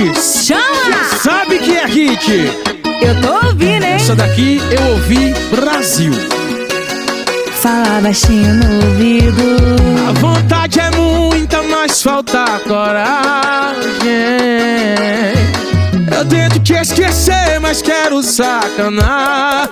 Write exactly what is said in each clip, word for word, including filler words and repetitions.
Ives. Chama! Já sabe que é hit. Eu tô ouvindo, hein? Essa daqui eu ouvi Brasil. Fala baixinho no ouvido. A vontade é muita, mas falta coragem. Eu tento te esquecer, mas quero sacanagem.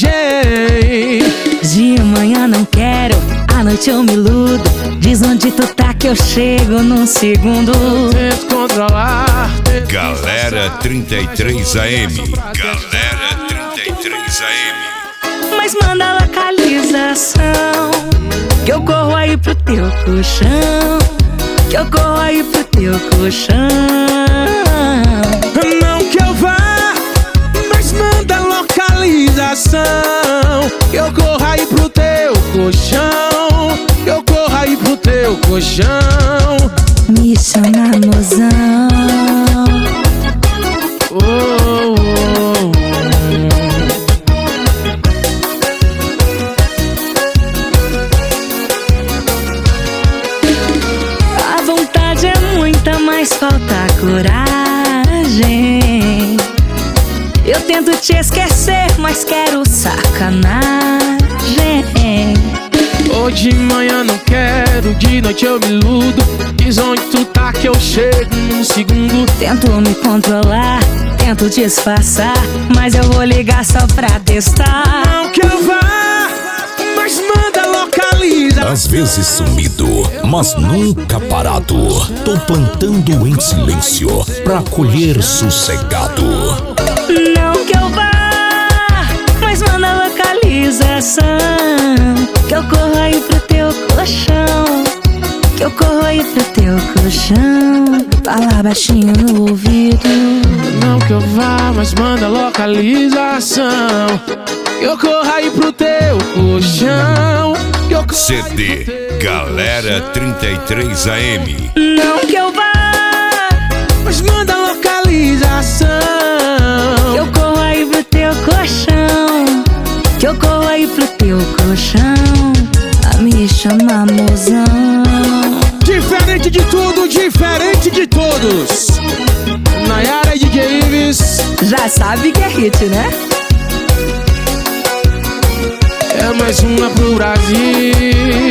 De manhã não quero, à noite eu me iludo. Diz onde tu tá que eu chego num segundo. Tento controlar. Galera trinta e três A M. Galera trinta e três A M. Mas manda a localização, que eu corro aí pro teu colchão. Que eu corro aí pro teu colchão. Não que eu vá, mas manda a localização. Que eu corro aí pro teu colchão. Que eu corro aí pro teu colchão. Me chama, mozão. Oh, oh, oh. A vontade é muita, mas falta coragem. Eu tento te esquecer, mas quero sacanagem. Hoje de manhã não quero, de noite eu me iludo. Diz onde tu tá que eu chego num segundo. Tento me controlar, tento disfarçar, mas eu vou ligar só pra testar. Não que eu vá, mas manda localiza. Às vezes sumido, mas nunca parado. Tô plantando em silêncio pra colher sossegado. Não que eu vá, mas manda localização. Que eu corro aí pro teu colchão. Que eu corro aí pro teu colchão. Fala baixinho no ouvido. Não que eu vá, mas manda localização. Que eu corro aí pro teu colchão. Que eu C D Galera trinta e três A M. Não que eu vá, mas manda localização. que eu corro aí pro teu colchão. Que eu corro aí pro teu colchão. A me chamar, mozão. Diferente de tudo, diferente de todos. Nayara e D J Ives. Já sabe que é hit, né? É mais uma pro Brasil.